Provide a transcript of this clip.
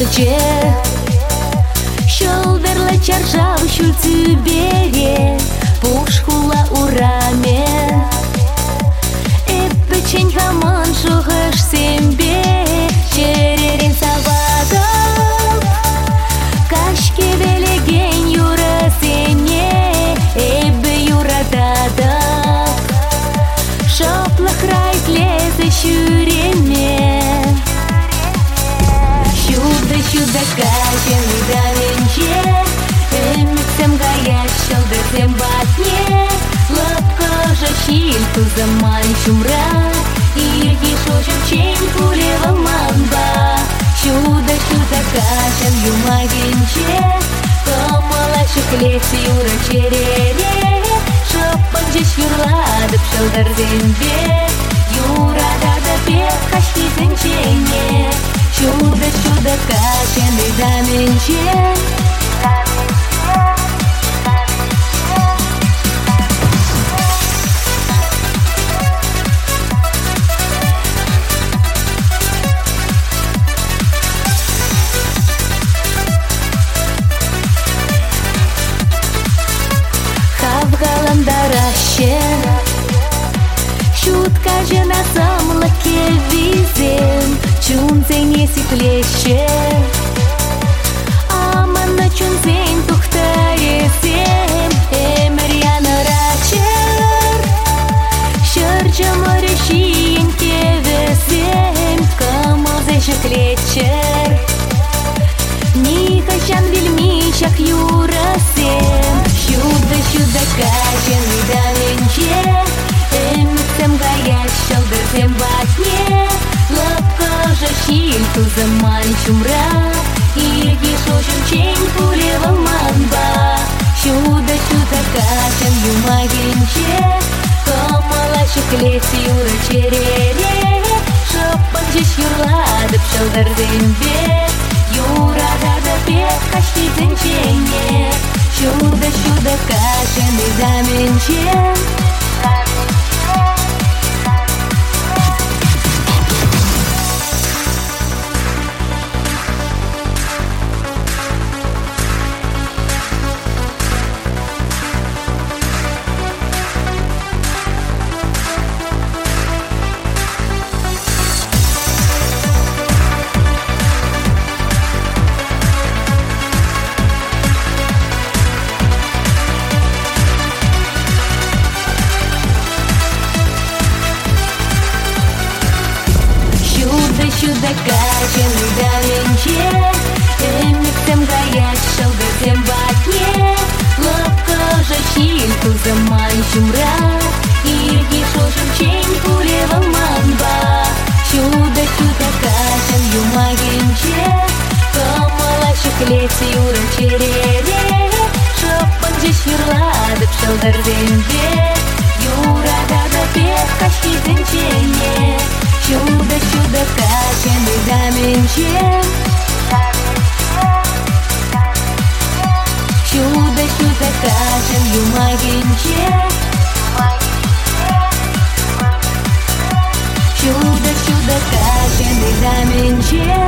Darje Shoulderla charjab shultü bere Пушхула ураме Эппечень хаман шухаш сембе Черерин савадов Кашке велеген юра сене Эббе юра дадов Шоплах райт лезе шюреме Чудо качен видаленче Эмитсем гаяш шалдырдем батне Лапка жащильку заман чумра Ирги шошем чень кулева мамба Чудо качен юмагенче Комалашек леси юра черере Шопан жеш юрладып шалдырдембе Юра дада бек кашки зенчене Чудо качен видаленче Хавгаландараще Шутка же на самлаке визем Чунзене сиплеще Амана чунзен тухтаресем Эмерьяна рачер Шырча морешиен кевесем Камозеша клечер Нихачан вельмичак юрасем Чудо качен видаленче Эмитсем гаяш шалдырдем батне Лапка жащильку заман чумра Ирги шошем чень кулева мамба Чудо качен юмагенче Комалашек леси юра черере Шопан жеш юрладып шалдырдембе Юра дада бек кашки зенчене Чудо качен видаленче Чудо качен видаленче Эмитсем гаяш шалдырдем батне Лапка жащильку заман чумра Ирги шошем чень кулева мамба Чудо качен юмагенче Комалашек леси юра черере Шопан жеш юрладып шалдырдембе Юра дада бек кашки зенчене Чудо качен видаленче Чудо качен юмагенче Чудо качен видаленче